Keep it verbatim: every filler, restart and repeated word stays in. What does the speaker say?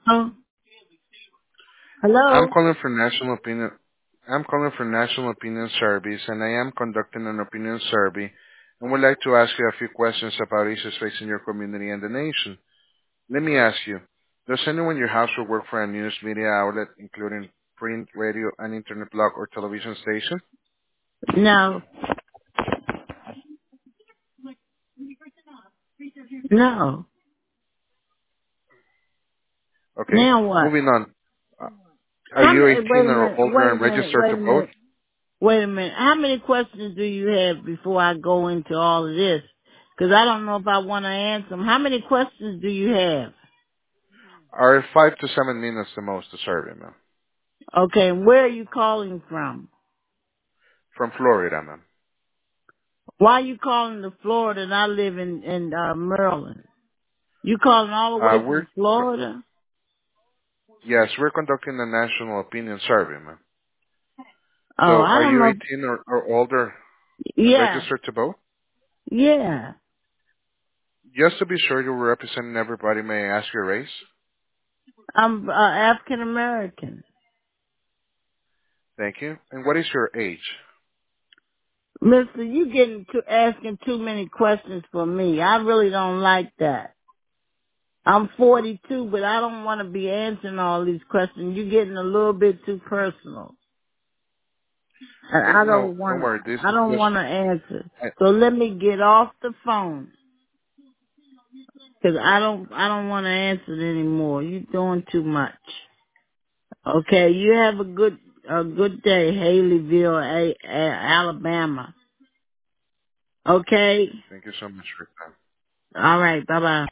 Oh, I'm hello? calling for National Opinion. I'm calling for National Opinion Surveys, and I am conducting an opinion survey, and would like to ask you a few questions about issues facing your community and the nation. Let me ask you: does anyone in your household work for a news media outlet, including print, radio, and internet blog or television station? No. No. Okay. Now what? Moving on. Uh, Are How you many, wait eighteen a or minute, older wait a and minute, registered wait to a vote? minute, wait a minute. How many questions do you have before I go into all of this? Because I don't know if I want to answer them. How many questions do you have? Are five to seven minutes the most to survey, ma'am? Okay, and where are you calling from? From Florida, ma'am. Why are you calling to Florida and I live in, in uh, Maryland? You calling all the Uh, way we're from Florida? yes, we're conducting a national opinion survey, ma'am. Oh, So I are don't you know. eighteen or, or older and Yeah, registered to vote? yeah. Just to be sure you were representing everybody, may I ask your race? I'm uh, African American. Thank you. And what is your age? Mister, you getting to asking too many questions for me. I really don't like that. I'm forty-two, but I don't want to be answering all these questions. You're getting a little bit too personal. And Okay, I no, don't don't want to, worry. This I is don't just, want to answer. I, So let me get off the phone. Cause I don't, I don't want to answer it anymore. You're doing too much. Okay, you have a good, a good day, Haleyville, A- A- Alabama. Okay? thank you so much for your time. Alright, bye bye.